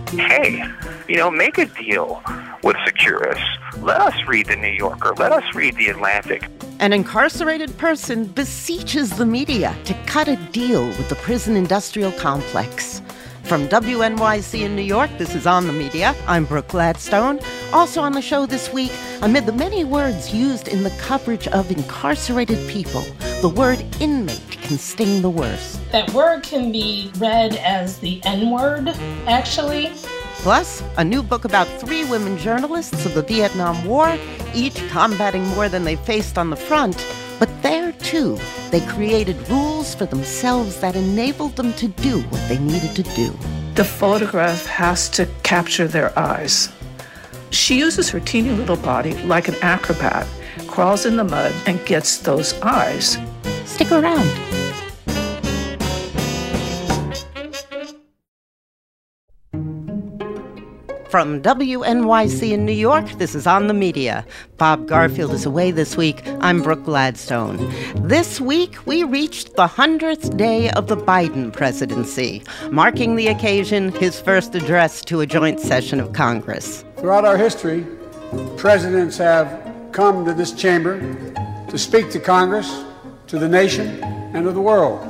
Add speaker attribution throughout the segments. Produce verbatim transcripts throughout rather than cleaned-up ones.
Speaker 1: hey, you know, make a deal with Securus. Let us read the New Yorker. Let us read the Atlantic.
Speaker 2: An incarcerated person beseeches the media to cut a deal with the prison industrial complex. From W N Y C in New York, this is On the Media. I'm Brooke Gladstone. Also on the show this week, amid the many words used in the coverage of incarcerated people, the word inmate can sting the worst.
Speaker 3: That word can be read as the N-word, actually.
Speaker 2: Plus, a new book about three women journalists of the Vietnam War, each combating more than they faced on the front. But there, too, they created rules for themselves that enabled them to do what they needed to do.
Speaker 4: The photograph has to capture their eyes. She uses her teeny little body like an acrobat, crawls in the mud, and gets those eyes.
Speaker 2: Stick around. From W N Y C in New York, this is On the Media. Bob Garfield is away this week. I'm Brooke Gladstone. This week, we reached the hundredth day of the Biden presidency, marking the occasion his first address to a joint session of Congress.
Speaker 5: Throughout our history, presidents have come to this chamber to speak to Congress, to the nation, and to the world,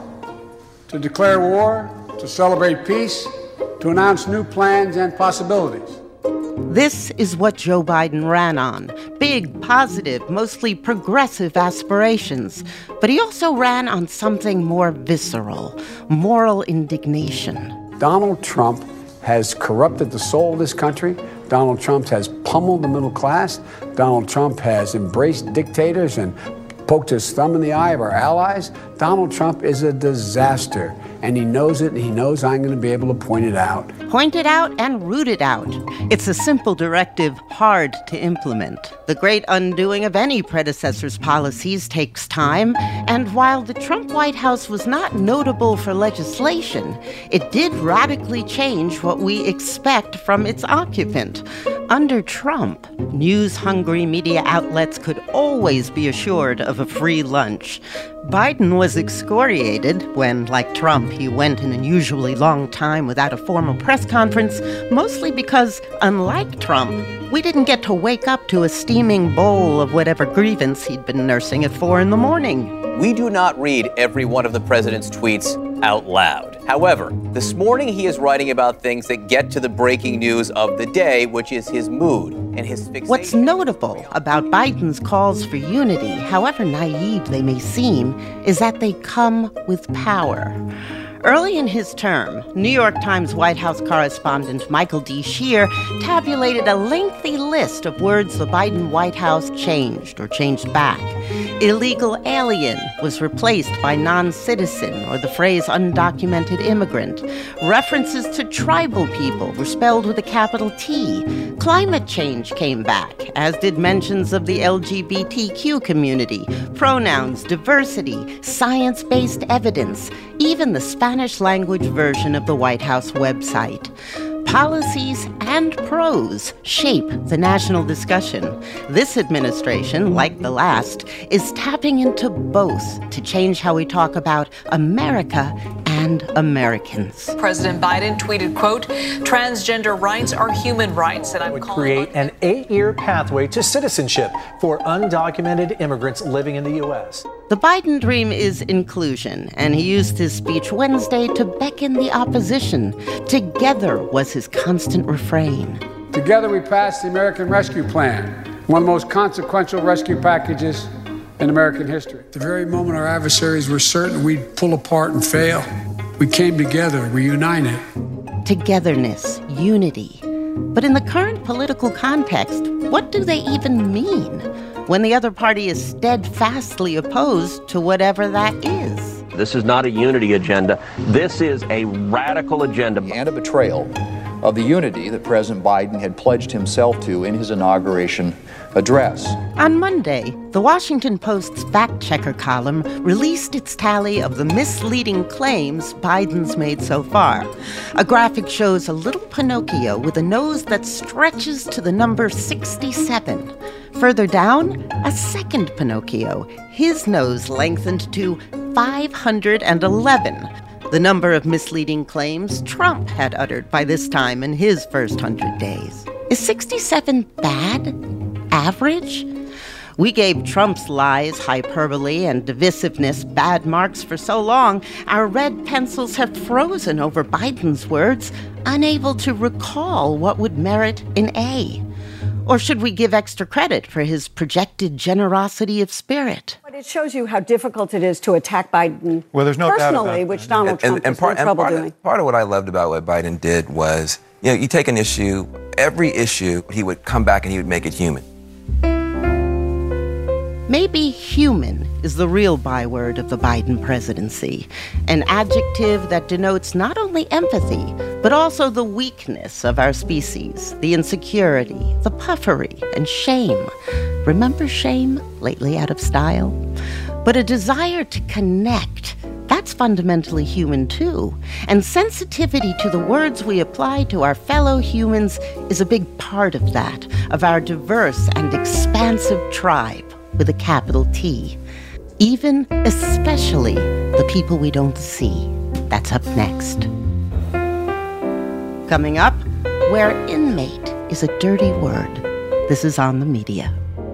Speaker 5: to declare war, to celebrate peace, to announce new plans and possibilities.
Speaker 2: This is what Joe Biden ran on. Big, positive, mostly progressive aspirations. But he also ran on something more visceral, moral indignation.
Speaker 5: Donald Trump has corrupted the soul of this country. Donald Trump has pummeled the middle class. Donald Trump has embraced dictators and poked his thumb in the eye of our allies. Donald Trump is a disaster, and he knows it, and he knows I'm going to be able to point it out.
Speaker 2: Point it out and root it out. It's a simple directive, hard to implement. The great undoing of any predecessor's policies takes time, and while the Trump White House was not notable for legislation, it did radically change what we expect from its occupant. Under Trump, news-hungry media outlets could always be assured of a free lunch. Biden was excoriated when, like Trump, he went an unusually long time without a formal press conference, mostly because, unlike Trump, we didn't get to wake up to a steaming bowl of whatever grievance he'd been nursing at four in the morning.
Speaker 6: We do not read every one of the president's tweets out loud. However, this morning he is writing about things that get to the breaking news of the day, which is his mood and his fixation.
Speaker 2: What's notable about Biden's calls for unity, however naive they may seem, is that they come with power. Early in his term, New York Times White House correspondent Michael D. Shear tabulated a lengthy list of words the Biden White House changed or changed back. Illegal alien was replaced by non-citizen or the phrase undocumented immigrant. References to tribal people were spelled with a capital T. Climate change came back, as did mentions of the L G B T Q community, pronouns, diversity, science-based evidence, even the Spanish language version of the White House website. Policies and prose shape the national discussion. This administration, like the last, is tapping into both to change how we talk about America and Americans.
Speaker 7: President Biden tweeted, quote, transgender rights are human rights, and I'm
Speaker 8: would
Speaker 7: calling
Speaker 8: create
Speaker 7: on-
Speaker 8: an eight-year pathway to citizenship for undocumented immigrants living in the U S.
Speaker 2: The Biden dream is inclusion, and he used his speech Wednesday to beckon the opposition. Together was his constant refrain.
Speaker 5: Together we passed the American Rescue Plan, one of the most consequential rescue packages in American history. At the very moment our adversaries were certain we'd pull apart and fail, we came together, we united.
Speaker 2: Togetherness, unity. But in the current political context, what do they even mean when the other party is steadfastly opposed to whatever that is?
Speaker 9: This is not a unity agenda. This is a radical agenda.
Speaker 10: And a betrayal of the unity that President Biden had pledged himself to in his inauguration address.
Speaker 2: On Monday, the Washington Post's fact-checker column released its tally of the misleading claims Biden's made so far. A graphic shows a little Pinocchio with a nose that stretches to the number sixty-seven. Further down, a second Pinocchio, his nose lengthened to five hundred eleven. the number of misleading claims Trump had uttered by this time in his first hundred days. Is sixty-seven bad? Average? We gave Trump's lies, hyperbole, and divisiveness bad marks for so long, our red pencils have frozen over Biden's words, unable to recall what would merit an A. Or should we give extra credit for his projected generosity of spirit?
Speaker 11: But it shows you how difficult it is to attack Biden
Speaker 12: well, there's no
Speaker 11: personally,
Speaker 12: doubt
Speaker 11: which
Speaker 12: that.
Speaker 11: Donald
Speaker 12: and,
Speaker 11: Trump
Speaker 12: and, and
Speaker 11: has
Speaker 12: part,
Speaker 11: no trouble
Speaker 12: and part
Speaker 11: doing.
Speaker 12: Of, part of what I loved about what Biden did was, you know, you take an issue, every issue, he would come back and he would make it human.
Speaker 2: Maybe human is the real byword of the Biden presidency, an adjective that denotes not only empathy, but also the weakness of our species, the insecurity, the puffery, and shame. Remember shame, lately out of style? But a desire to connect, that's fundamentally human too. And sensitivity to the words we apply to our fellow humans is a big part of that, of our diverse and expansive tribe. With a capital T. Even, especially, the people we don't see. That's up next. Coming up, where inmate is a dirty word. This is On the Media.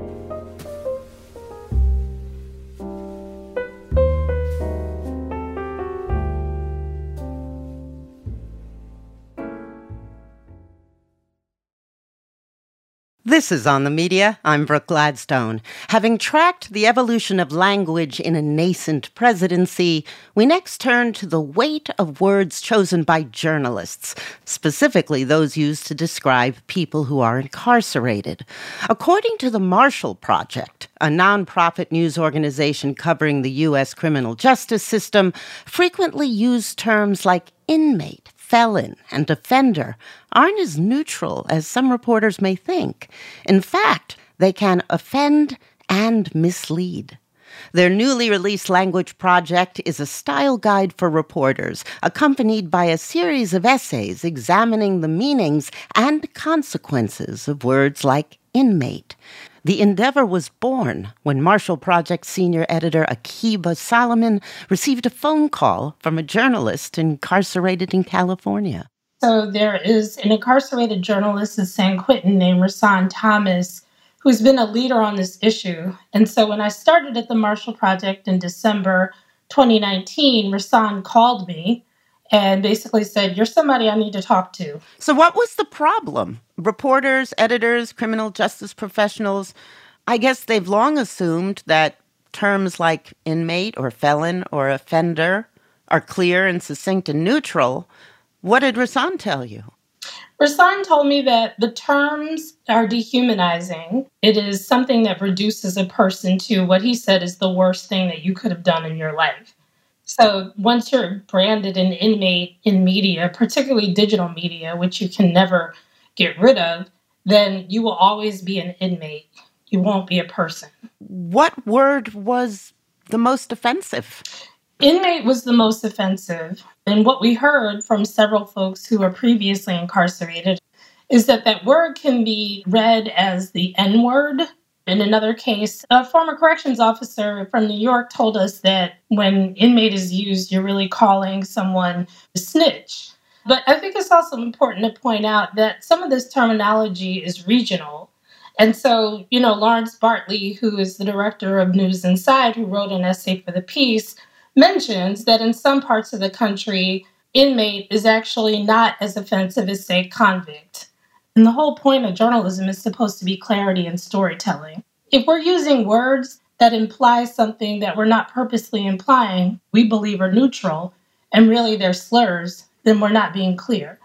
Speaker 2: This is On the Media. I'm Brooke Gladstone. Having tracked the evolution of language in a nascent presidency, we next turn to the weight of words chosen by journalists, specifically those used to describe people who are incarcerated. According to the Marshall Project, a nonprofit news organization covering the U S criminal justice system, frequently used terms like inmate, felon, and offender aren't as neutral as some reporters may think. In fact, they can offend and mislead. Their newly released language project is a style guide for reporters, accompanied by a series of essays examining the meanings and consequences of words like inmate. The endeavor was born when Marshall Project senior editor Akiba Solomon received a phone call from a journalist incarcerated in California.
Speaker 3: So there is an incarcerated journalist in San Quentin named Rahsaan Thomas, who's been a leader on this issue. And so when I started at the Marshall Project in December twenty nineteen, Rahsaan called me and basically said, "You're somebody I need to talk to."
Speaker 2: So what was the problem? Reporters, editors, criminal justice professionals, I guess they've long assumed that terms like inmate or felon or offender are clear and succinct and neutral. What did Rahsaan tell you?
Speaker 3: Rahsaan told me that the terms are dehumanizing. It is something that reduces a person to what he said is the worst thing that you could have done in your life. So once you're branded an inmate in media, particularly digital media, which you can never get rid of, then you will always be an inmate. You won't be a person.
Speaker 2: What word was the most offensive?
Speaker 3: Inmate was the most offensive. And what we heard from several folks who were previously incarcerated is that that word can be read as the N-word. In another case, a former corrections officer from New York told us that when inmate is used, you're really calling someone a snitch. But I think it's also important to point out that some of this terminology is regional. And so, you know, Lawrence Bartley, who is the director of News Inside, who wrote an essay for the piece, mentions that in some parts of the country, inmate is actually not as offensive as, say, convict. And the whole point of journalism is supposed to be clarity and storytelling. If we're using words that imply something that we're not purposely implying, we believe are neutral, and really they're slurs, then we're not being clear.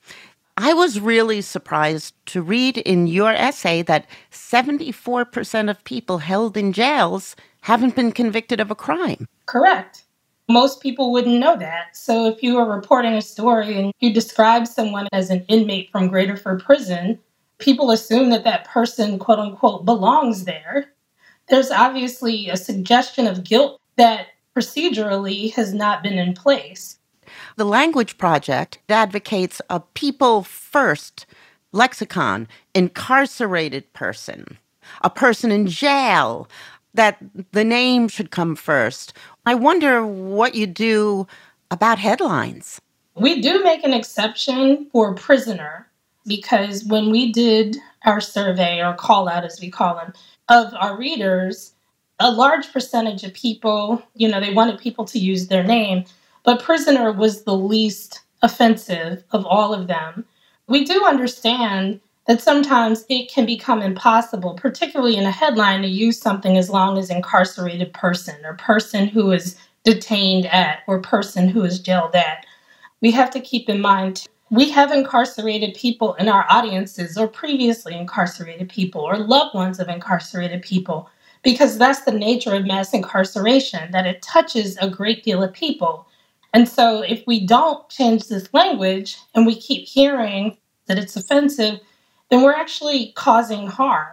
Speaker 2: I was really surprised to read in your essay that seventy-four percent of people held in jails haven't been convicted of a crime.
Speaker 3: Correct. Most people wouldn't know that. So if you are reporting a story and you describe someone as an inmate from Graterford Prison, people assume that that person, quote unquote, belongs there. There's obviously a suggestion of guilt that procedurally has not been in place.
Speaker 2: The Language Project advocates a people-first lexicon, incarcerated person, a person in jail, that the name should come first. I wonder what you do about headlines.
Speaker 3: We do make an exception for prisoner because when we did our survey, or call out as we call them, of our readers, a large percentage of people, you know, they wanted people to use their name, but prisoner was the least offensive of all of them. We do understand that sometimes it can become impossible, particularly in a headline, to use something as long as incarcerated person or person who is detained at or person who is jailed at. We have to keep in mind we have incarcerated people in our audiences or previously incarcerated people or loved ones of incarcerated people because that's the nature of mass incarceration, that it touches a great deal of people. And so if we don't change this language and we keep hearing that it's offensive, then we're actually causing harm.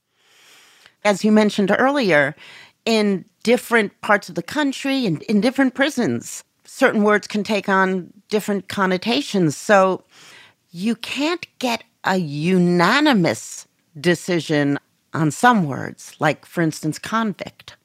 Speaker 2: As you mentioned earlier, in different parts of the country and in different prisons, certain words can take on different connotations. So you can't get a unanimous decision on some words, like, for instance, convict.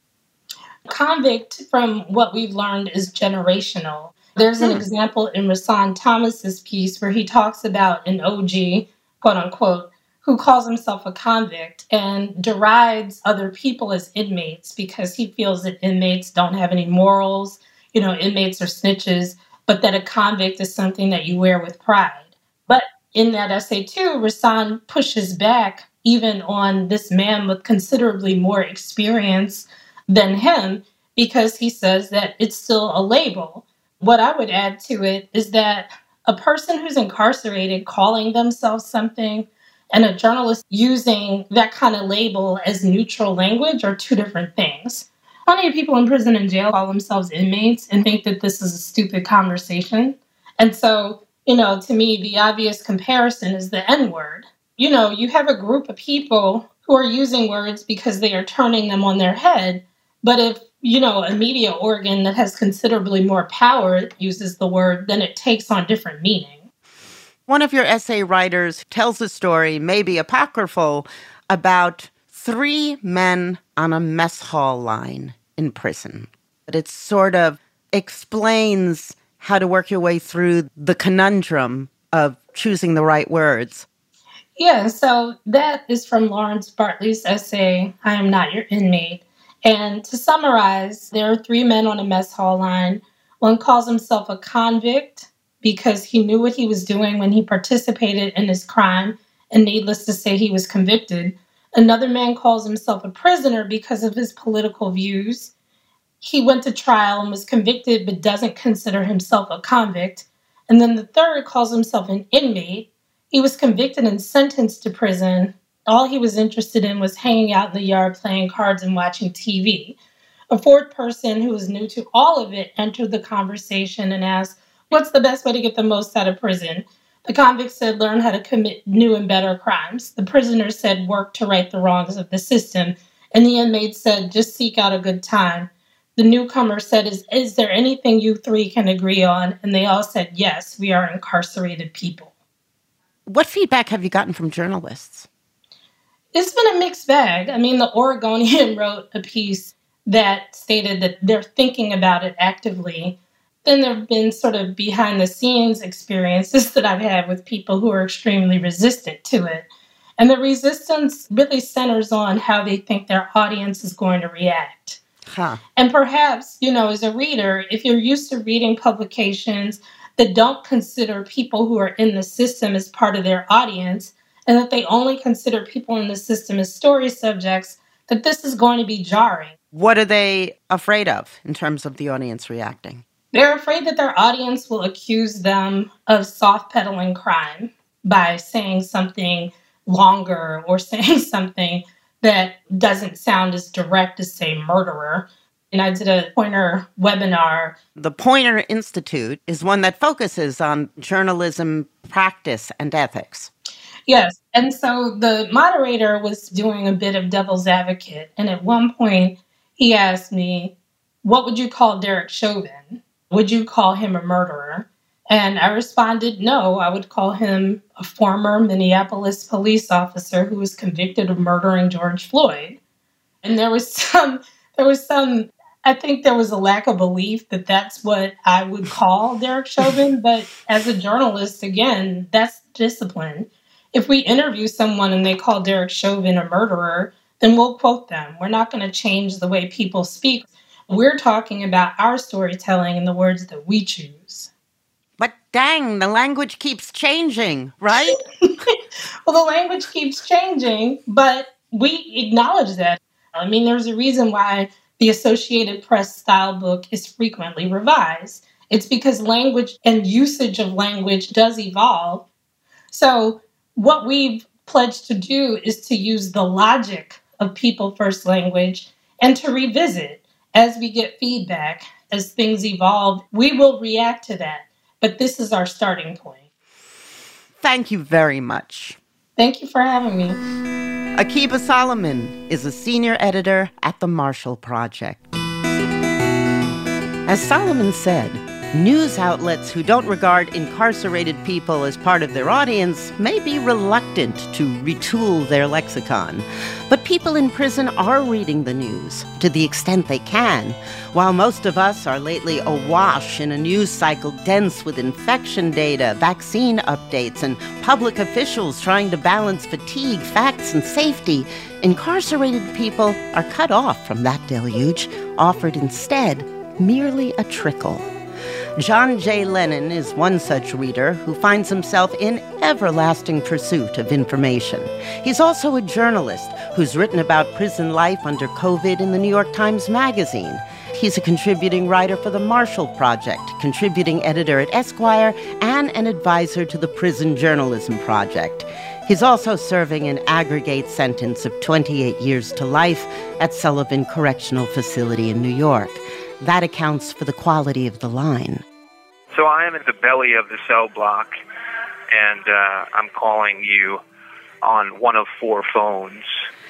Speaker 3: Convict, from what we've learned, is generational. There's an hmm. example in Rahsaan Thomas's piece where he talks about an O G, quote unquote, who calls himself a convict and derides other people as inmates because he feels that inmates don't have any morals, you know, inmates are snitches, but that a convict is something that you wear with pride. But in that essay too, Rahsaan pushes back even on this man with considerably more experience than him because he says that it's still a label. What I would add to it is that a person who's incarcerated calling themselves something and a journalist using that kind of label as neutral language are two different things. Plenty of people in prison and jail call themselves inmates and think that this is a stupid conversation. And so, you know, to me, the obvious comparison is the N-word. You know, you have a group of people who are using words because they are turning them on their head. But if, you know, a media organ that has considerably more power uses the word, then it takes on different meaning.
Speaker 2: One of your essay writers tells a story, maybe apocryphal, about three men on a mess hall line in prison. But it sort of explains how to work your way through the conundrum of choosing the right words.
Speaker 3: Yeah, so that is from Lawrence Bartley's essay, I Am Not Your Inmate. And to summarize, there are three men on a mess hall line. One calls himself a convict because he knew what he was doing when he participated in his crime, and needless to say, he was convicted. Another man calls himself a prisoner because of his political views. He went to trial and was convicted, but doesn't consider himself a convict. And then the third calls himself an inmate. He was convicted and sentenced to prison. All he was interested in was hanging out in the yard, playing cards and watching T V. A fourth person who was new to all of it entered the conversation and asked, what's the best way to get the most out of prison? The convict said, learn how to commit new and better crimes. The prisoner said, work to right the wrongs of the system. And the inmate said, just seek out a good time. The newcomer said, is, is there anything you three can agree on? And they all said, yes, we are incarcerated people.
Speaker 2: What feedback have you gotten from journalists?
Speaker 3: It's been a mixed bag. I mean, the Oregonian wrote a piece that stated that they're thinking about it actively. Then there have been sort of behind-the-scenes experiences that I've had with people who are extremely resistant to it. And the resistance really centers on how they think their audience is going to react.
Speaker 2: Huh.
Speaker 3: And perhaps, you know, as a reader, if you're used to reading publications that don't consider people who are in the system as part of their audience, and that they only consider people in the system as story subjects, that this is going to be jarring.
Speaker 2: What are they afraid of in terms of the audience reacting?
Speaker 3: They're afraid that their audience will accuse them of soft-pedaling crime by saying something longer or saying something that doesn't sound as direct as, say, murderer. And I did a Poynter webinar.
Speaker 2: The Poynter Institute is one that focuses on journalism practice and ethics.
Speaker 3: Yes. And so the moderator was doing a bit of devil's advocate. And at one point, he asked me, what would you call Derek Chauvin? Would you call him a murderer? And I responded, no, I would call him a former Minneapolis police officer who was convicted of murdering George Floyd. And there was some, there was some I think there was a lack of belief that that's what I would call Derek Chauvin. But as a journalist, again, that's discipline. If we interview someone and they call Derek Chauvin a murderer, then we'll quote them. We're not going to change the way people speak. We're talking about our storytelling in the words that we choose.
Speaker 2: But dang, the language keeps changing, right?
Speaker 3: Well, the language keeps changing, but we acknowledge that. I mean, there's a reason why the Associated Press style book is frequently revised. It's because language and usage of language does evolve. So what we've pledged to do is to use the logic of people first language and to revisit as we get feedback, as things evolve. We will react to that, but this is our starting point.
Speaker 2: Thank you very much.
Speaker 3: Thank you for having me.
Speaker 2: Akiba Solomon is a senior editor at the Marshall Project. As Solomon said, news outlets who don't regard incarcerated people as part of their audience may be reluctant to retool their lexicon. But people in prison are reading the news to the extent they can, while most of us are lately awash in a news cycle dense with infection data, vaccine updates, and public officials trying to balance fatigue, facts, and safety. Incarcerated people are cut off from that deluge, offered instead merely a trickle. John J. Lennon is one such reader who finds himself in everlasting pursuit of information. He's also a journalist who's written about prison life under COVID in the New York Times Magazine. He's a contributing writer for the Marshall Project, contributing editor at Esquire, and an advisor to the Prison Journalism Project. He's also serving an aggregate sentence of twenty-eight years to life at Sullivan Correctional Facility in New York. That accounts for the quality of the line.
Speaker 1: So I am in the belly of the cell block, and uh, I'm calling you on one of four phones.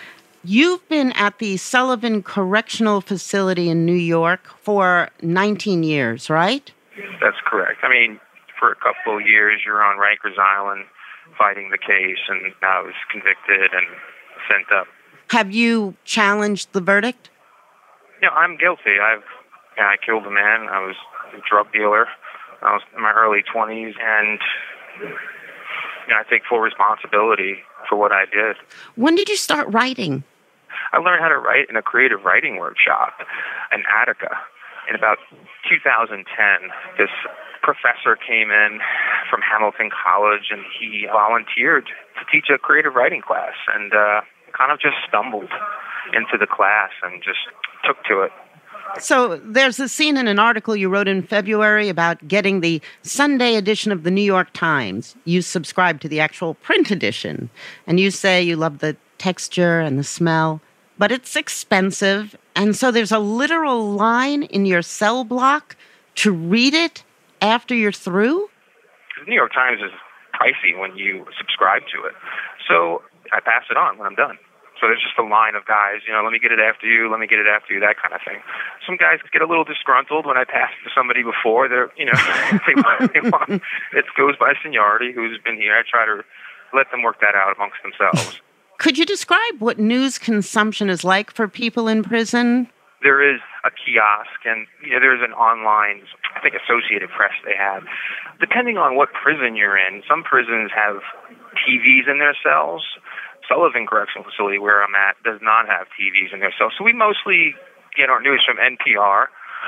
Speaker 2: You've been at the Sullivan Correctional Facility in New York for nineteen years, right?
Speaker 1: That's correct. I mean, for a couple of years, you're on Rikers Island fighting the case, and I was convicted and sent up.
Speaker 2: Have you challenged the verdict?
Speaker 1: Yeah, I'm guilty. I've Yeah, I killed a man. I was a drug dealer. I was in my early twenties, and you know, I take full responsibility for what I did.
Speaker 2: When did you start writing?
Speaker 1: I learned how to write in a creative writing workshop in Attica in about two thousand ten. This professor came in from Hamilton College, and he volunteered to teach a creative writing class, and uh, kind of just stumbled into the class and just took to it.
Speaker 2: So there's a scene in an article you wrote in February about getting the Sunday edition of the New York Times. You subscribe to the actual print edition, and you say you love the texture and the smell, but it's expensive, and so there's a literal line in your cell block to read it after you're through?
Speaker 1: The New York Times is pricey when you subscribe to it, so I pass it on when I'm done. So there's just a line of guys, you know, let me get it after you, let me get it after you, that kind of thing. Some guys get a little disgruntled when I pass it to somebody before. They're, you know, they want, they want, it goes by seniority, who's been here. I try to let them work that out amongst themselves.
Speaker 2: Could you describe what news consumption is like for people in prison?
Speaker 1: There is a kiosk, and you know, there's an online, I think, Associated Press they have. Depending on what prison you're in, some prisons have T Vs in their cells. Sullivan Correctional Facility, where I'm at, does not have T Vs in their cells. So we mostly get our news from N P R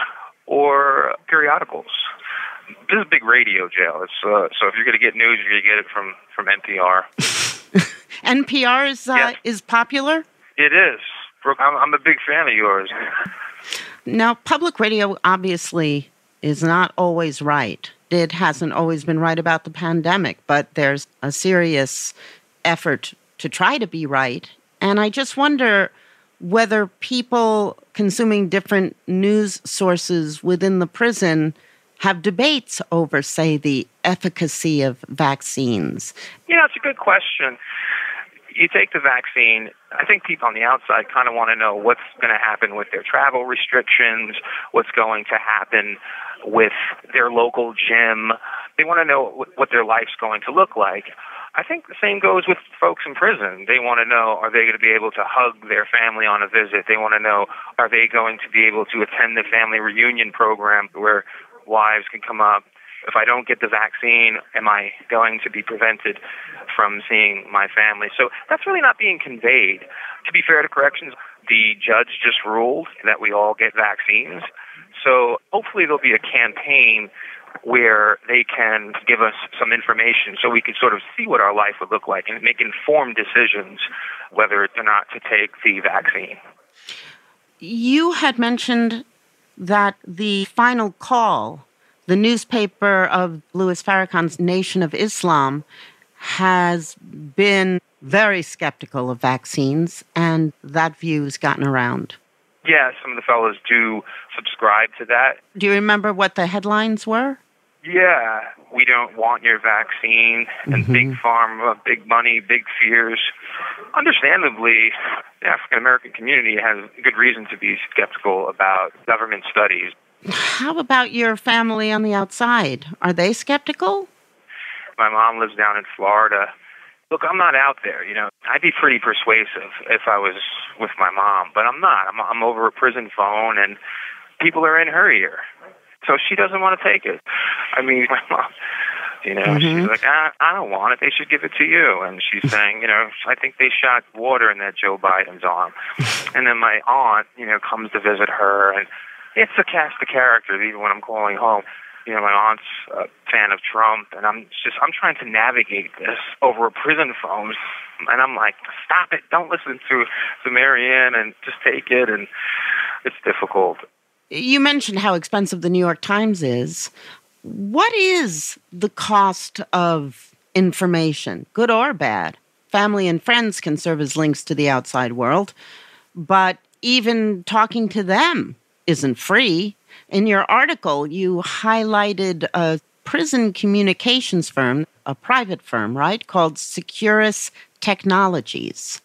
Speaker 1: or periodicals. This is a big radio jail. It's, uh, so if you're going to get news, you're going to get it from, from N P R.
Speaker 2: N P R is, uh,
Speaker 1: yes.
Speaker 2: is popular?
Speaker 1: It is. Brooke, I'm, I'm a big fan of yours.
Speaker 2: Now, public radio obviously is not always right. It hasn't always been right about the pandemic, but there's a serious effort to try to be right. And I just wonder whether people consuming different news sources within the prison have debates over, say, the efficacy of vaccines.
Speaker 1: Yeah, it's a good question. You take the vaccine, I think people on the outside kind of want to know what's going to happen with their travel restrictions, what's going to happen with their local gym. They want to know what their life's going to look like. I think the same goes with folks in prison. They want to know, are they going to be able to hug their family on a visit? They want to know, are they going to be able to attend the family reunion program where wives can come up? If I don't get the vaccine, am I going to be prevented from seeing my family? So that's really not being conveyed. To be fair to corrections, the judge just ruled that we all get vaccines. So hopefully there'll be a campaign where they can give us some information so we can sort of see what our life would look like and make informed decisions whether or not to take the vaccine.
Speaker 2: You had mentioned that the Final Call, the newspaper of Louis Farrakhan's Nation of Islam, has been very skeptical of vaccines, and that view has gotten around.
Speaker 1: Yeah, some of the fellows do subscribe to that.
Speaker 2: Do you remember what the headlines were?
Speaker 1: Yeah, we don't want your vaccine, and mm-hmm. big pharma, big money, big fears. Understandably, the African American community has good reason to be skeptical about government studies.
Speaker 2: How about your family on the outside? Are they skeptical?
Speaker 1: My mom lives down in Florida. Look, I'm not out there, you know. I'd be pretty persuasive if I was with my mom, but I'm not. I'm, I'm over a prison phone, and people are in her ear. So she doesn't want to take it. I mean, my mom, you know, mm-hmm. she's like, I, I don't want it. They should give it to you. And she's saying, you know, I think they shot water in that Joe Biden's arm. And then my aunt, you know, comes to visit her, and it's a cast of characters even when I'm calling home. You know, my aunt's a fan of Trump, and I'm just, I'm trying to navigate this over a prison phone. And I'm like, stop it. Don't listen to, to Marianne and just take it. And it's difficult.
Speaker 2: You mentioned how expensive the New York Times is. What is the cost of information, good or bad? Family and friends can serve as links to the outside world, but even talking to them isn't free. In your article, you highlighted a prison communications firm, a private firm, right, called Securus Technologies.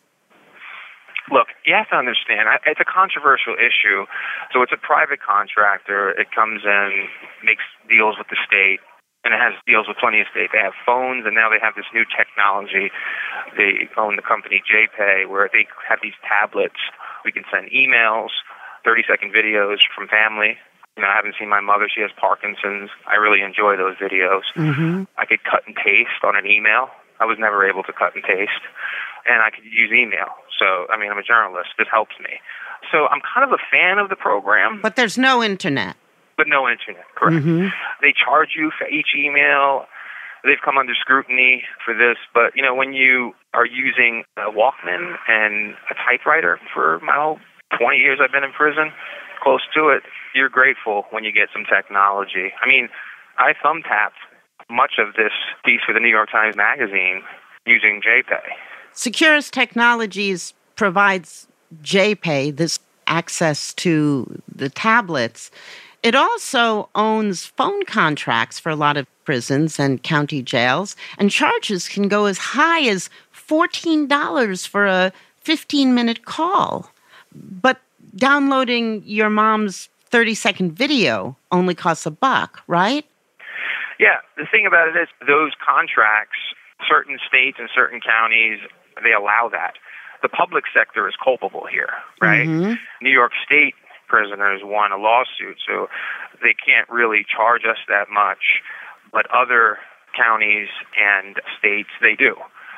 Speaker 1: Look, you have to understand, it's a controversial issue. So it's a private contractor. It comes in, makes deals with the state, and it has deals with plenty of states. They have phones, and now they have this new technology. They own the company J-Pay, where they have these tablets. We can send emails, thirty-second videos from family. You know, I haven't seen my mother. She has Parkinson's. I really enjoy those videos. Mm-hmm. I could cut and paste on an email. I was never able to cut and paste. And I could use email. So, I mean, I'm a journalist. This helps me. So I'm kind of a fan of the program.
Speaker 2: But there's no internet.
Speaker 1: But no internet, correct. Mm-hmm. They charge you for each email. They've come under scrutiny for this. But, you know, when you are using a Walkman and a typewriter for my whole twenty years I've been in prison, close to it, you're grateful when you get some technology. I mean, I thumb-tapped much of this piece for the New York Times Magazine using J-Pay.
Speaker 2: Securus Technologies provides J-Pay, this access to the tablets. It also owns phone contracts for a lot of prisons and county jails, and charges can go as high as fourteen dollars for a fifteen-minute call. But downloading your mom's thirty-second video only costs a buck, right?
Speaker 1: Yeah, the thing about it is those contracts, certain states and certain counties, they allow that. The public sector is culpable here, right? Mm-hmm. New York State prisoners won a lawsuit, so they can't really charge us that much, but other counties and states, they do.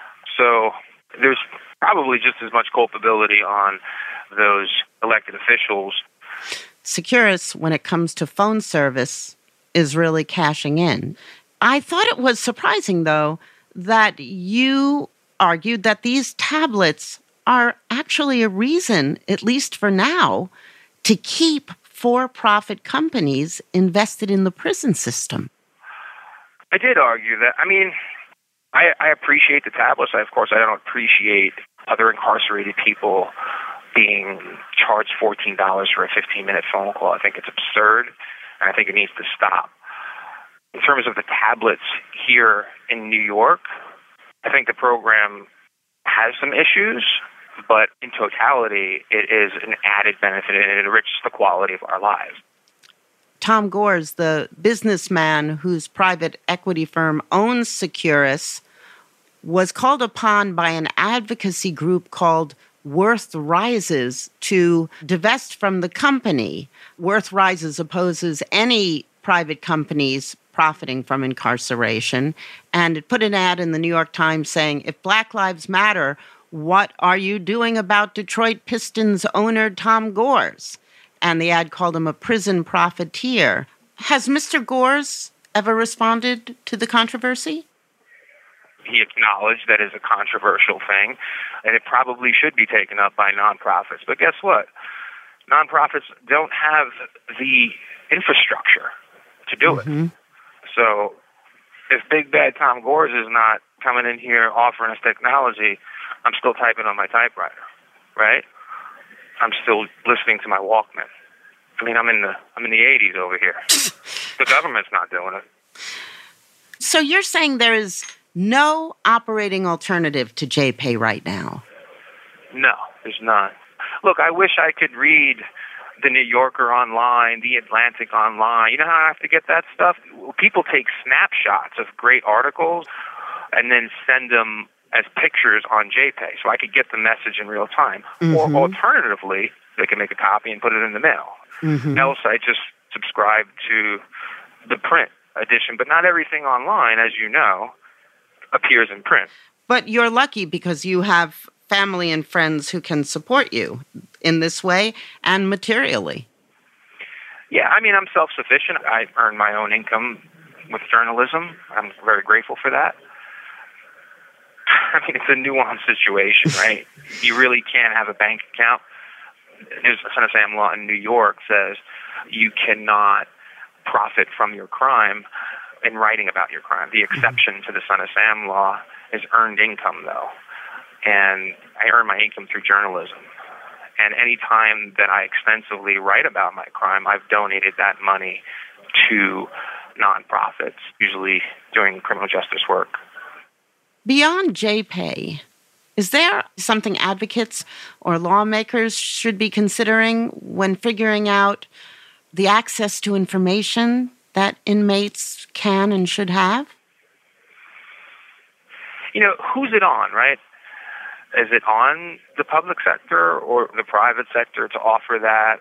Speaker 1: So there's probably just as much culpability on those elected officials.
Speaker 2: Securus, when it comes to phone service, is really cashing in. I thought it was surprising, though, that you argued that these tablets are actually a reason, at least for now, to keep for-profit companies invested in the prison system.
Speaker 1: I did argue that. I mean, I, I appreciate the tablets. I, of course, I don't appreciate other incarcerated people being charged fourteen dollars for a fifteen-minute phone call. I think it's absurd, and I think it needs to stop. In terms of the tablets here in New York, I think the program has some issues, but in totality, it is an added benefit, and it enriches the quality of our lives.
Speaker 2: Tom Gores, the businessman whose private equity firm owns Securus, was called upon by an advocacy group called Worth Rises to divest from the company. Worth Rises opposes any private companies profiting from incarceration, and it put an ad in the New York Times saying, if Black Lives Matter, what are you doing about Detroit Pistons owner Tom Gores? And the ad called him a prison profiteer. Has Mister Gores ever responded to the controversy?
Speaker 1: He acknowledged that is a controversial thing, and it probably should be taken up by nonprofits. But guess what? Nonprofits don't have the infrastructure to do mm-hmm. it. So if Big Bad Tom Gores is not coming in here offering us technology, I'm still typing on my typewriter, right? I'm still listening to my Walkman. I mean, I'm in the I'm in the eighties over here. The government's not doing it.
Speaker 2: So you're saying there is no operating alternative to J P A Y right now?
Speaker 1: No, there's not. Look, I wish I could read the New Yorker online, the Atlantic online. You know how I have to get that stuff? People take snapshots of great articles and then send them as pictures on J P A Y, so I could get the message in real time. Mm-hmm. Or alternatively, they can make a copy and put it in the mail. Mm-hmm. Else, I just subscribe to the print edition. But not everything online, as you know, appears in print.
Speaker 2: But you're lucky because you have family and friends who can support you in this way and materially.
Speaker 1: Yeah, I mean, I'm self-sufficient. I earn my own income with journalism. I'm very grateful for that. I mean, it's a nuanced situation, right? You really can't have a bank account. There's a Son of Sam law in New York says you cannot profit from your crime in writing about your crime. The exception to the Son of Sam law is earned income, though. And I earn my income through journalism. And any time that I extensively write about my crime, I've donated that money to nonprofits, usually doing criminal justice work.
Speaker 2: Beyond J P A Y, is there something advocates or lawmakers should be considering when figuring out the access to information that inmates can and should have?
Speaker 1: You know, who's it on, right? Is it on the public sector or the private sector to offer that?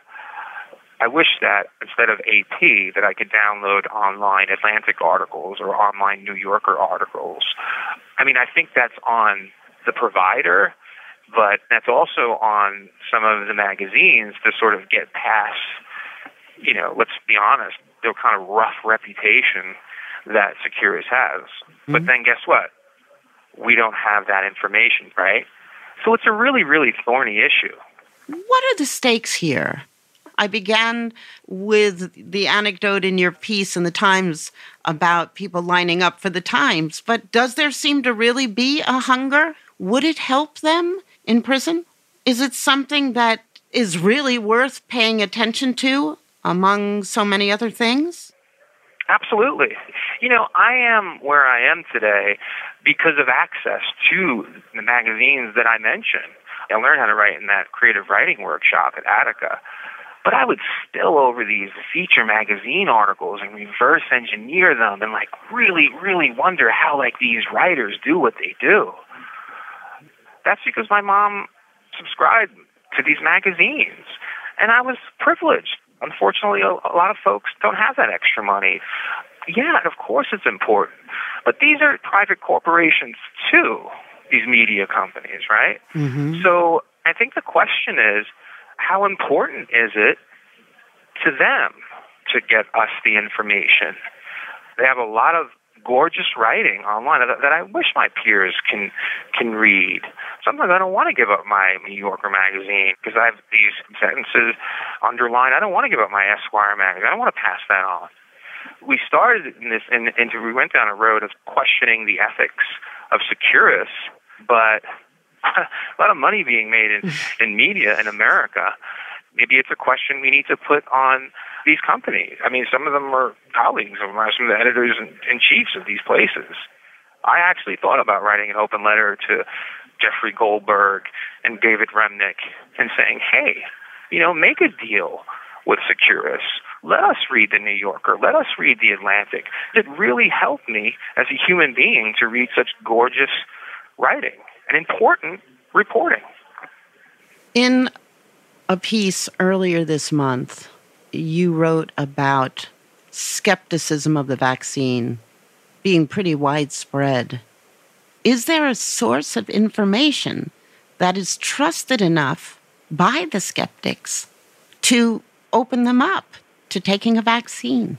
Speaker 1: I wish that instead of A P, that I could download online Atlantic articles or online New Yorker articles. I mean, I think that's on the provider, but that's also on some of the magazines to sort of get past, you know, let's be honest, the kind of rough reputation that Securus has. Mm-hmm. But then guess what? We don't have that information, right? So it's a really, really thorny issue.
Speaker 2: What are the stakes here? I began with the anecdote in your piece in the Times about people lining up for the Times, but does there seem to really be a hunger? Would it help them in prison? Is it something that is really worth paying attention to among so many other things?
Speaker 1: Absolutely. You know, I am where I am today because of access to the magazines that I mentioned. I learned how to write in that creative writing workshop at Attica. But I would spill over these feature magazine articles and reverse engineer them and like really, really wonder how like these writers do what they do. That's because my mom subscribed to these magazines and I was privileged. Unfortunately, a, a lot of folks don't have that extra money. Yeah, of course it's important. But these are private corporations too, these media companies, right? Mm-hmm. So I think the question is, how important is it to them to get us the information? They have a lot of gorgeous writing online that, that I wish my peers can can read. Sometimes I don't want to give up my New Yorker magazine because I have these sentences underlined. I don't want to give up my Esquire magazine. I don't want to pass that on. We started in this, and we went down a road of questioning the ethics of Securus, but a lot of money being made in, in media in America. Maybe it's a question we need to put on these companies. I mean, some of them are colleagues of mine, some of the editors and, and chiefs of these places. I actually thought about writing an open letter to Jeffrey Goldberg and David Remnick and saying, hey, you know, make a deal with Securus. Let us read the New Yorker. Let us read the Atlantic. It really helped me as a human being to read such gorgeous writing and important reporting.
Speaker 2: In a piece earlier this month, you wrote about skepticism of the vaccine being pretty widespread. Is there a source of information that is trusted enough by the skeptics to open them up to taking a vaccine?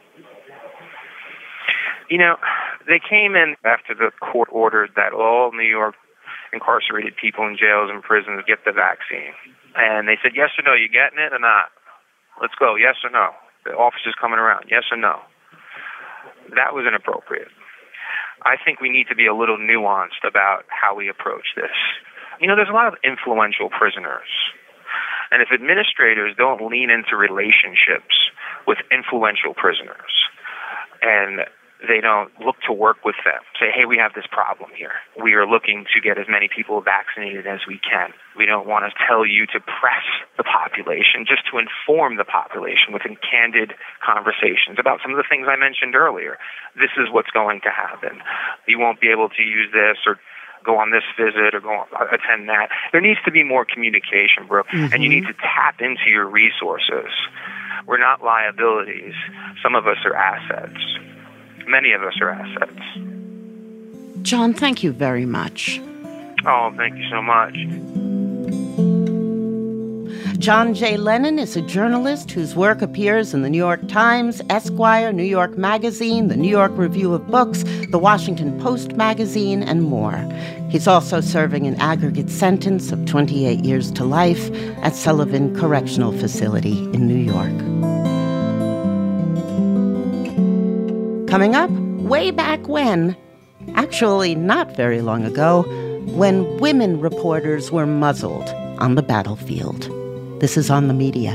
Speaker 1: You know, they came in after the court ordered that all New York incarcerated people in jails and prisons get the vaccine. And they said, yes or no, you getting it or not? Let's go, yes or no. The officer's coming around, yes or no. That was inappropriate. I think we need to be a little nuanced about how we approach this. You know, there's a lot of influential prisoners. And if administrators don't lean into relationships with influential prisoners and they don't look to work with them, say, hey, we have this problem here. We are looking to get as many people vaccinated as we can. We don't want to tell you to press the population, just to inform the population with candid conversations about some of the things I mentioned earlier. This is what's going to happen. You won't be able to use this or go on this visit or go on, attend that. There needs to be more communication, Brooke, mm-hmm. and you need to tap into your resources. We're not liabilities. Some of us are assets. Many of us are assets.
Speaker 2: John, thank you very much.
Speaker 1: Oh, thank you so much.
Speaker 2: John J. Lennon is a journalist whose work appears in the New York Times, Esquire, New York Magazine, the New York Review of Books, the Washington Post magazine, and more. He's also serving an aggregate sentence of twenty-eight years to life at Sullivan Correctional Facility in New York. Coming up, way back when, actually not very long ago, when women reporters were muzzled on the battlefield. This is On the Media.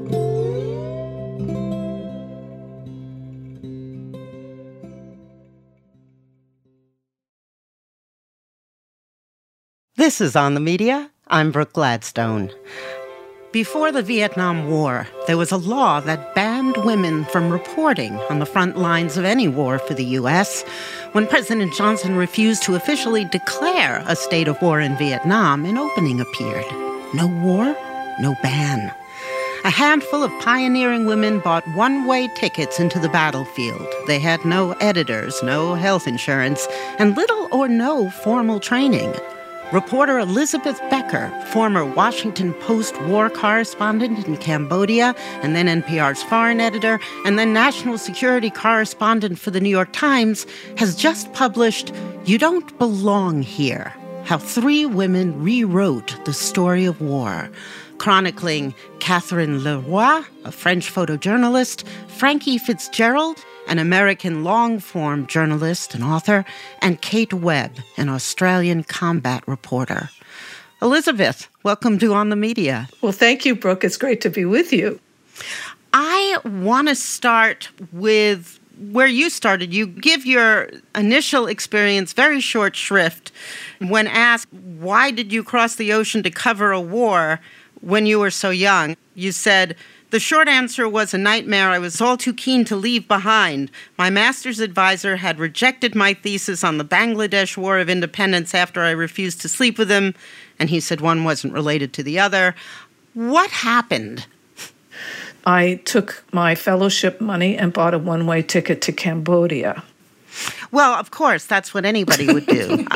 Speaker 2: This is On the Media. I'm Brooke Gladstone. Before the Vietnam War, there was a law that banned women from reporting on the front lines of any war for the U S. When President Johnson refused to officially declare a state of war in Vietnam, an opening appeared. No war, no ban. A handful of pioneering women bought one-way tickets into the battlefield. They had no editors, no health insurance, and little or no formal training. Reporter Elizabeth Becker, former Washington Post war correspondent in Cambodia, and then N P R's foreign editor, and then national security correspondent for the New York Times, has just published You Don't Belong Here, How Three Women Rewrote the Story of War, chronicling Catherine Leroy, a French photojournalist, Frankie Fitzgerald, an American long-form journalist and author, and Kate Webb, an Australian combat reporter. Elizabeth, welcome to On the Media.
Speaker 4: Well, thank you, Brooke. It's great to be with you.
Speaker 2: I want to start with where you started. You give your initial experience very short shrift when asked, why did you cross the ocean to cover a war when you were so young? You said, the short answer was a nightmare I was all too keen to leave behind. My master's advisor had rejected my thesis on the Bangladesh War of Independence after I refused to sleep with him, and he said one wasn't related to the other. What happened?
Speaker 4: I took my fellowship money and bought a one-way ticket to Cambodia.
Speaker 2: Well, of course, that's what anybody would do.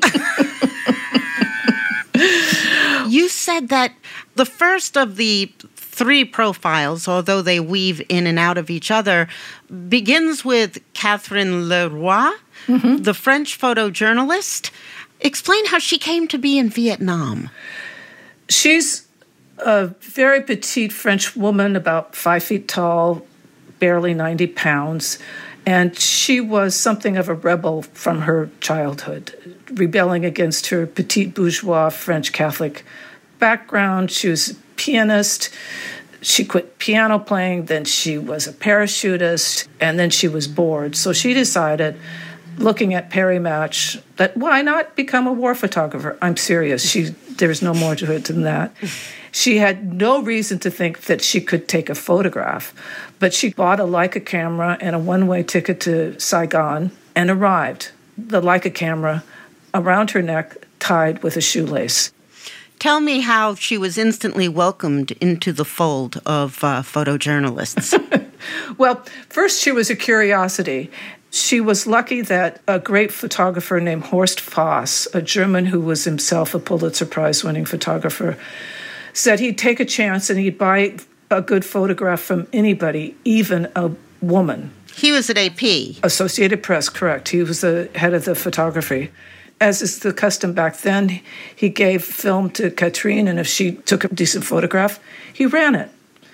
Speaker 2: You said that the first of the three profiles, although they weave in and out of each other, begins with Catherine Leroy, mm-hmm. the French photojournalist. Explain how she came to be in Vietnam.
Speaker 4: She's a very petite French woman, about five feet tall, barely ninety pounds, and she was something of a rebel from her childhood, rebelling against her petite bourgeois French Catholic background. She was a pianist. She quit piano playing, then she was a parachutist, and then she was bored. So she decided, looking at Perry Match, that why not become a war photographer? I'm serious. She, there's no more to it than that. She had no reason to think that she could take a photograph, but she bought a Leica camera and a one-way ticket to Saigon and arrived. The Leica camera around her neck, tied with a shoelace.
Speaker 2: Tell me how she was instantly welcomed into the fold of uh, photojournalists.
Speaker 4: Well, first she was a curiosity. She was lucky that a great photographer named Horst Voss, a German who was himself a Pulitzer Prize-winning photographer, said he'd take a chance and he'd buy a good photograph from anybody, even a woman.
Speaker 2: He was at A P.
Speaker 4: Associated Press, correct. He was the head of the photography. As is the custom back then, he gave film to Katrine, and if she took a decent photograph, he ran it.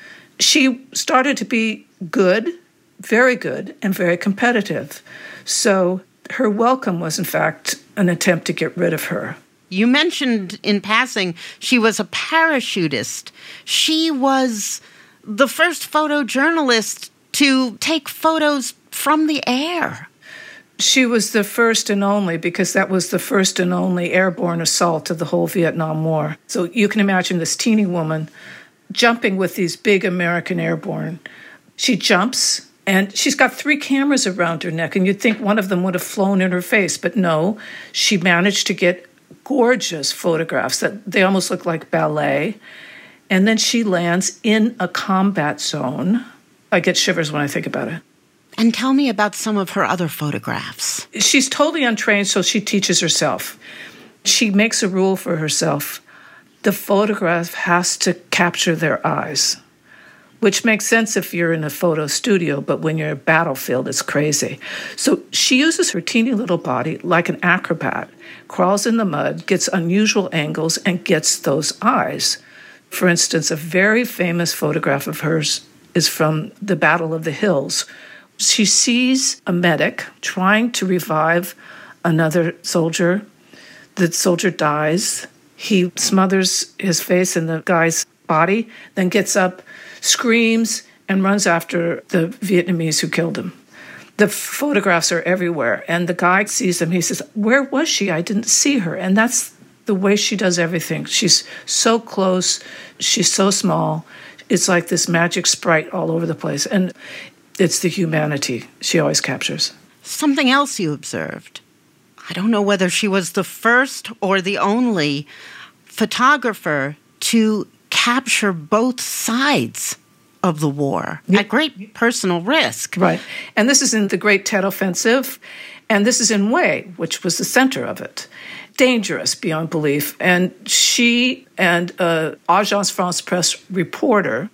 Speaker 4: She started to be good, very good, and very competitive. So her welcome was, in fact, an attempt to get rid of her.
Speaker 2: You mentioned in passing she was a parachutist. She was the first photojournalist to take photos from the air.
Speaker 4: She was the first and only, because that was the first and only airborne assault of the whole Vietnam War. So you can imagine this teeny woman jumping with these big American airborne. She jumps, and she's got three cameras around her neck, and you'd think one of them would have flown in her face, but no, she managed to get gorgeous photographs that they almost look like ballet. And then she lands in a combat zone. I get shivers when I think about it.
Speaker 2: And tell me about some of her other photographs.
Speaker 4: She's totally untrained, so she teaches herself. She makes a rule for herself. The photograph has to capture their eyes, which makes sense if you're in a photo studio, but when you're in a battlefield, it's crazy. So she uses her teeny little body like an acrobat, crawls in the mud, gets unusual angles, and gets those eyes. For instance, a very famous photograph of hers is from the Battle of the Hills. She sees a medic trying to revive another soldier. The soldier dies. He smothers his face in the guy's body, then gets up, screams, and runs after the Vietnamese who killed him. The photographs are everywhere, and the guy sees them. He says, "Where was she? I didn't see her." And that's the way she does everything. She's so close. She's so small. It's like this magic sprite all over the place. And it's the humanity she always captures.
Speaker 2: Something else you observed. I don't know whether she was the first or the only photographer to capture both sides of the war at great personal risk.
Speaker 4: Right. And this is in the Great Tet Offensive, and this is in Hue, which was the center of it. Dangerous beyond belief. And she and an Agence France-Presse reporter,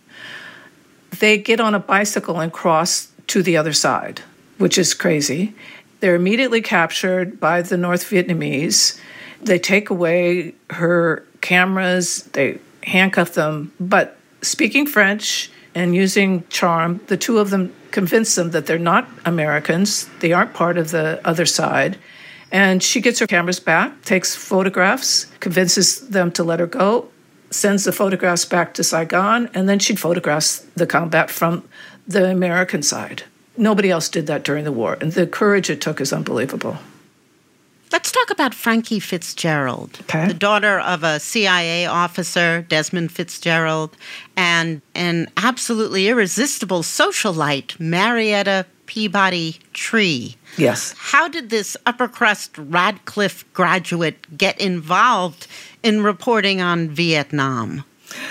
Speaker 4: they get on a bicycle and cross to the other side, which is crazy. They're immediately captured by the North Vietnamese. They take away her cameras, they handcuff them, but speaking French and using charm, the two of them convince them that they're not Americans, they aren't part of the other side. And she gets her cameras back, takes photographs, convinces them to let her go, sends the photographs back to Saigon, and then she photographs the combat from the American side. Nobody else did that during the war, and the courage it took is unbelievable.
Speaker 2: Let's talk about Frankie Fitzgerald,
Speaker 4: okay.
Speaker 2: the daughter of a C I A officer, Desmond Fitzgerald, and an absolutely irresistible socialite, Marietta Peabody Tree.
Speaker 4: Yes.
Speaker 2: How did this upper-crust Radcliffe graduate get involved in reporting on Vietnam?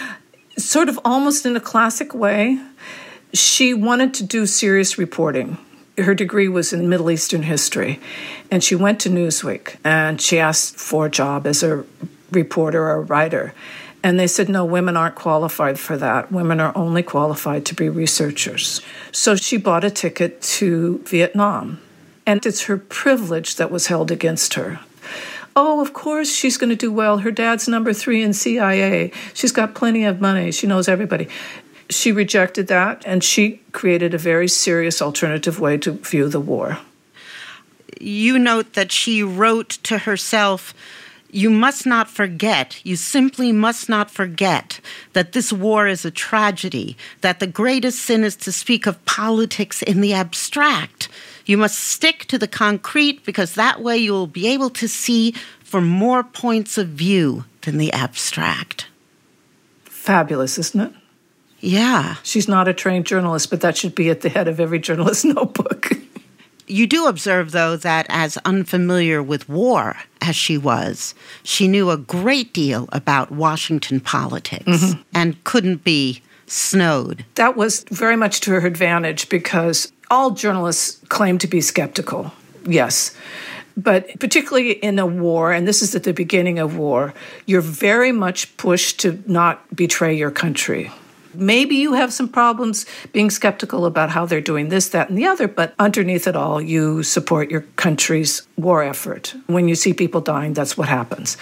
Speaker 4: Sort of almost in a classic way. She wanted to do serious reporting. Her degree was in Middle Eastern history, and she went to Newsweek, and she asked for a job as a reporter or a writer. And they said, no, women aren't qualified for that. Women are only qualified to be researchers. So she bought a ticket to Vietnam, and it's her privilege that was held against her. Oh, of course she's going to do well. Her dad's number three in C I A. She's got plenty of money. She knows everybody. She rejected that, and she created a very serious alternative way to view the war.
Speaker 2: You note that she wrote to herself, "You must not forget, you simply must not forget that this war is a tragedy, that the greatest sin is to speak of politics in the abstract. You must stick to the concrete because that way you will be able to see from more points of view than the abstract."
Speaker 4: Fabulous, isn't it?
Speaker 2: Yeah.
Speaker 4: She's not a trained journalist, but that should be at the head of every journalist's notebook.
Speaker 2: You do observe, though, that as unfamiliar with war as she was, she knew a great deal about Washington politics mm-hmm. and couldn't be snowed.
Speaker 4: That was very much to her advantage because all journalists claim to be skeptical, yes. But particularly in a war, and this is at the beginning of war, you're very much pushed to not betray your country. Maybe you have some problems being skeptical about how they're doing this, that, and the other, but underneath it all, you support your country's war effort. When you see people dying, that's what happens.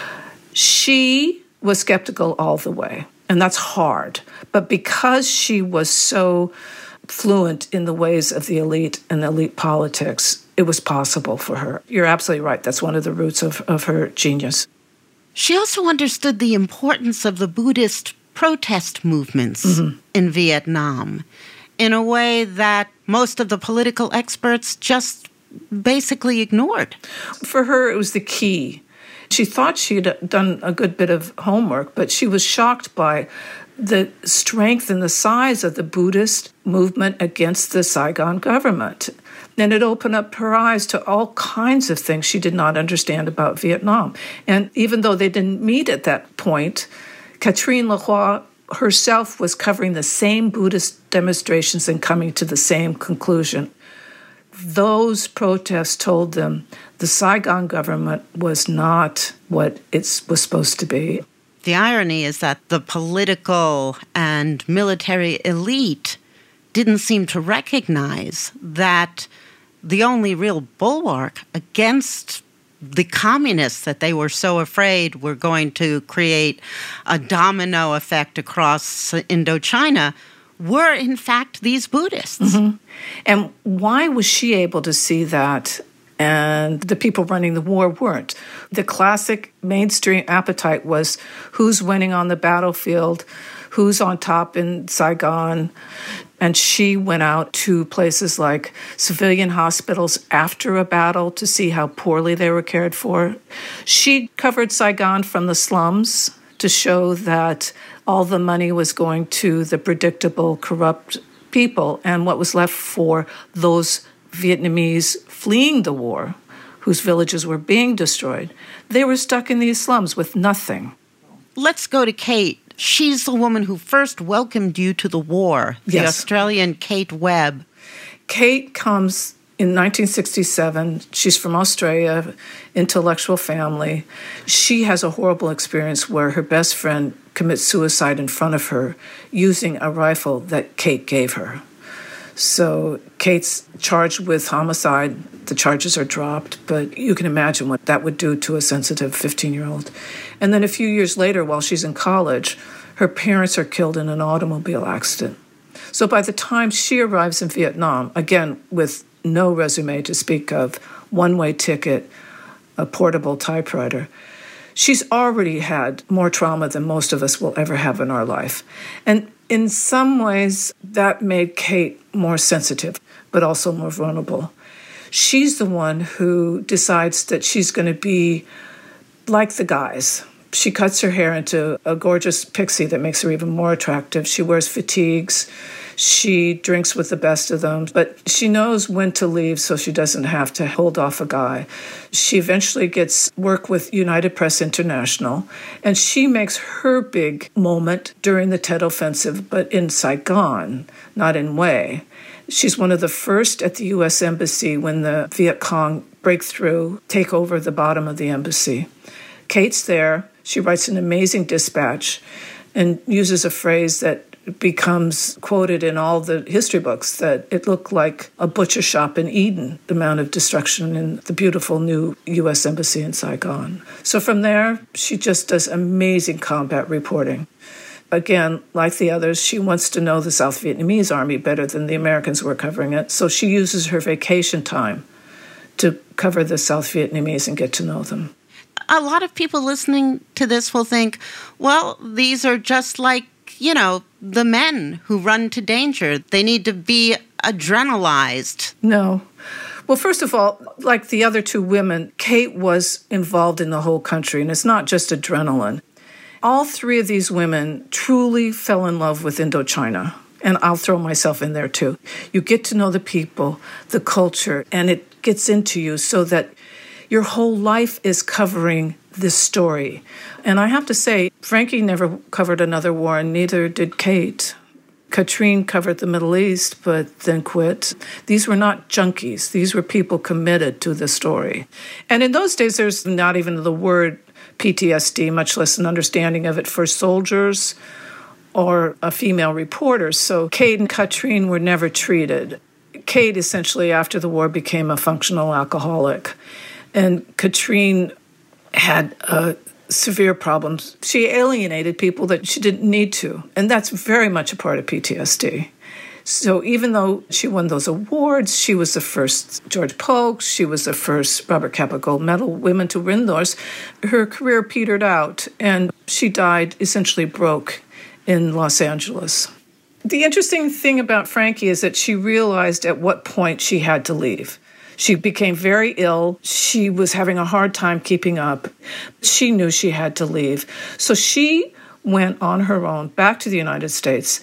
Speaker 4: She was skeptical all the way, and that's hard. But because she was so fluent in the ways of the elite and elite politics, it was possible for her. You're absolutely right. That's one of the roots of, of her genius.
Speaker 2: She also understood the importance of the Buddhist protest movements mm-hmm. in Vietnam in a way that most of the political experts just basically ignored.
Speaker 4: For her, it was the key. She thought she'd done a good bit of homework, but she was shocked by the strength and the size of the Buddhist movement against the Saigon government. And it opened up her eyes to all kinds of things she did not understand about Vietnam. And even though they didn't meet at that point, Catherine Leroy herself was covering the same Buddhist demonstrations and coming to the same conclusion. Those protests told them the Saigon government was not what it was supposed to be.
Speaker 2: The irony is that the political and military elite didn't seem to recognize that the only real bulwark against the communists that they were so afraid were going to create a domino effect across Indochina were, in fact, these Buddhists.
Speaker 4: Mm-hmm. And why was she able to see that and the people running the war weren't? The classic mainstream appetite was who's winning on the battlefield, who's on top in Saigon. And she went out to places like civilian hospitals after a battle to see how poorly they were cared for. She covered Saigon from the slums to show that all the money was going to the predictable, corrupt people, and what was left for those Vietnamese fleeing the war, whose villages were being destroyed, they were stuck in these slums with nothing.
Speaker 2: Let's go to Kate. She's the woman who first welcomed you to the war, the yes. Australian Kate Webb.
Speaker 4: Kate comes in nineteen sixty-seven. She's from Australia, intellectual family. She has a horrible experience where her best friend commits suicide in front of her using a rifle that Kate gave her. So Kate's charged with homicide. The charges are dropped, but you can imagine what that would do to a sensitive fifteen-year-old. And then a few years later, while she's in college, her parents are killed in an automobile accident. So by the time she arrives in Vietnam, again, with no resume to speak of, one-way ticket, a portable typewriter, she's already had more trauma than most of us will ever have in our life. And in some ways, that made Kate more sensitive, but also more vulnerable. She's the one who decides that she's going to be like the guys. She cuts her hair into a gorgeous pixie that makes her even more attractive. She wears fatigues. She drinks with the best of them, but she knows when to leave so she doesn't have to hold off a guy. She eventually gets work with United Press International, and she makes her big moment during the Tet Offensive, but in Saigon, not in Hue. She's one of the first at the U S Embassy when the Viet Cong break through, take over the bottom of the embassy. Kate's there. She writes an amazing dispatch and uses a phrase that becomes quoted in all the history books, that it looked like a butcher shop in Eden, the amount of destruction in the beautiful new U S Embassy in Saigon. So from there, she just does amazing combat reporting. Again, like the others, she wants to know the South Vietnamese army better than the Americans were covering it, so she uses her vacation time to cover the South Vietnamese and get to know them.
Speaker 2: A lot of people listening to this will think, well, these are just like, you know, the men who run to danger. They need to be adrenalized.
Speaker 4: No. Well, first of all, like the other two women, Kate was involved in the whole country, and it's not just adrenaline. All three of these women truly fell in love with Indochina. And I'll throw myself in there too. You get to know the people, the culture, and it gets into you so that your whole life is covering this story. And I have to say, Frankie never covered another war, and neither did Kate. Katrine covered the Middle East, but then quit. These were not junkies. These were people committed to the story. And in those days, there's not even the word P T S D, much less an understanding of it for soldiers or a female reporter. So Kate and Katrine were never treated. Kate, essentially, after the war, became a functional alcoholic. And Katrine had uh, severe problems. She alienated people that she didn't need to. And that's very much a part of P T S D. So even though she won those awards, she was the first George Polk, she was the first Robert Capa Gold Medal women to win those, her career petered out, and she died essentially broke in Los Angeles. The interesting thing about Frankie is that she realized at what point she had to leave. She became very ill. She was having a hard time keeping up. She knew she had to leave. So she went on her own back to the United States,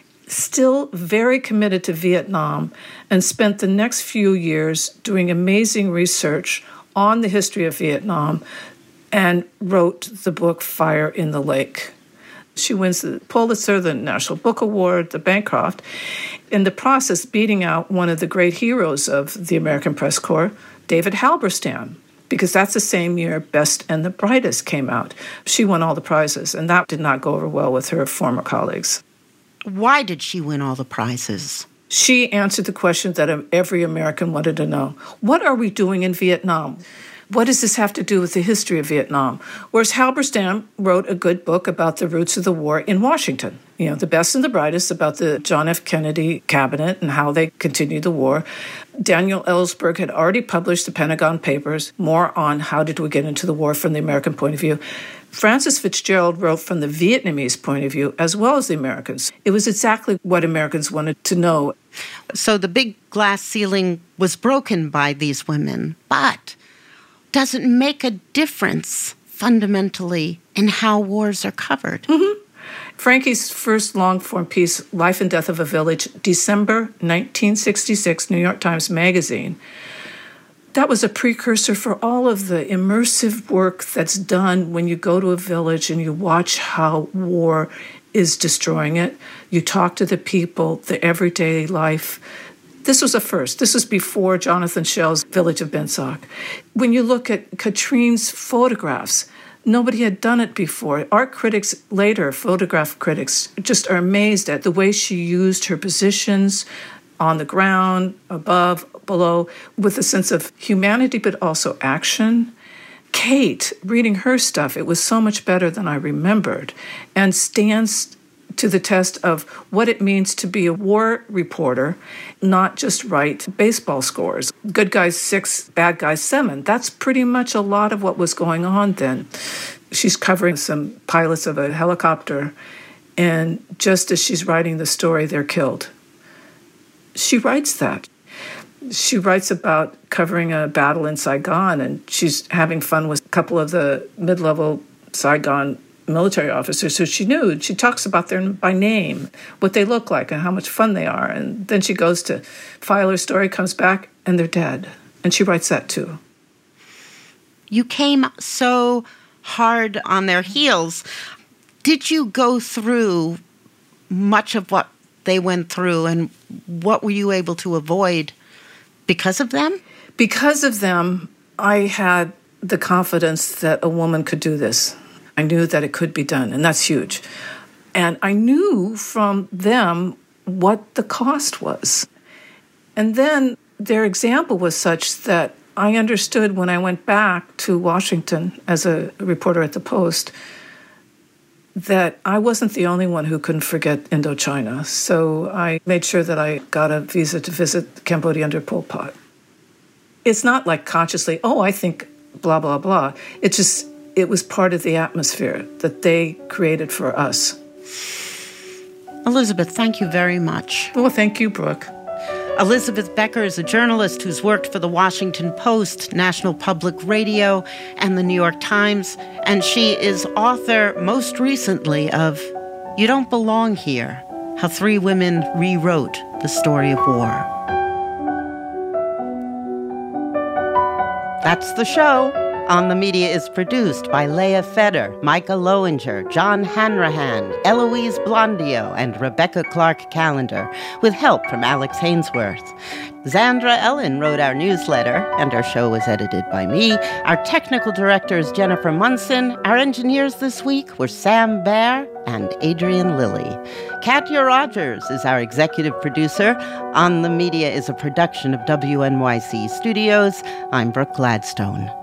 Speaker 4: still very committed to Vietnam, and spent the next few years doing amazing research on the history of Vietnam and wrote the book Fire in the Lake. She wins the Pulitzer, the National Book Award, the Bancroft, in the process beating out one of the great heroes of the American Press Corps, David Halberstam, because that's the same year Best and the Brightest came out. She won all the prizes, and that did not go over well with her former colleagues.
Speaker 2: Why did she win all the prizes?
Speaker 4: She answered the question that every American wanted to know. What are we doing in Vietnam? What does this have to do with the history of Vietnam? Whereas Halberstam wrote a good book about the roots of the war in Washington. You know, The Best and the Brightest, about the John F. Kennedy cabinet and how they continued the war. Daniel Ellsberg had already published the Pentagon Papers, more on how did we get into the war from the American point of view. Francis Fitzgerald wrote from the Vietnamese point of view, as well as the Americans. It was exactly what Americans wanted to know.
Speaker 2: So the big glass ceiling was broken by these women, but does it make a difference fundamentally in how wars are covered?
Speaker 4: Mm-hmm. Frankie's first long-form piece, Life and Death of a Village, December nineteen sixty-six, New York Times Magazine, that was a precursor for all of the immersive work that's done when you go to a village and you watch how war is destroying it. You talk to the people, the everyday life. This was a first. This was before Jonathan Schell's Village of Bensock. When you look at Katrine's photographs, nobody had done it before. Art critics later, photograph critics, just are amazed at the way she used her positions on the ground, above, below, with a sense of humanity, but also action. Kate, reading her stuff, it was so much better than I remembered, and stands to the test of what it means to be a war reporter, not just write baseball scores. Good guys six, bad guys seven. That's pretty much a lot of what was going on then. She's covering some pilots of a helicopter, and just as she's writing the story, they're killed. She writes that. She writes about covering a battle in Saigon, and she's having fun with a couple of the mid-level Saigon military officers who she knew. She talks about them by name, what they look like and how much fun they are. And then she goes to file her story, comes back, and they're dead. And she writes that too.
Speaker 2: You came so hard on their heels. Did you go through much of what they went through, and what were you able to avoid because of them?
Speaker 4: Because of them, I had the confidence that a woman could do this. I knew that it could be done, and that's huge. And I knew from them what the cost was. And then their example was such that I understood when I went back to Washington as a reporter at the Post that I wasn't the only one who couldn't forget Indochina. So I made sure that I got a visa to visit Cambodia under Pol Pot. It's not like consciously, oh, I think blah, blah, blah. It's just, it was part of the atmosphere that they created for us.
Speaker 2: Elizabeth, thank you very much.
Speaker 4: Well, thank you, Brooke.
Speaker 2: Elizabeth Becker is a journalist who's worked for the Washington Post, National Public Radio, and the New York Times, and she is author most recently of You Don't Belong Here: how three women rewrote the story of war. That's the show. On the Media is produced by Leah Feder, Micah Lowinger, John Hanrahan, Eloise Blondio, and Rebecca Clark Callender, with help from Alex Hainsworth. Zandra Ellen wrote our newsletter, and our show was edited by me. Our technical director is Jennifer Munson. Our engineers this week were Sam Baer and Adrian Lilly. Katya Rogers is our executive producer. On the Media is a production of W N Y C Studios. I'm Brooke Gladstone.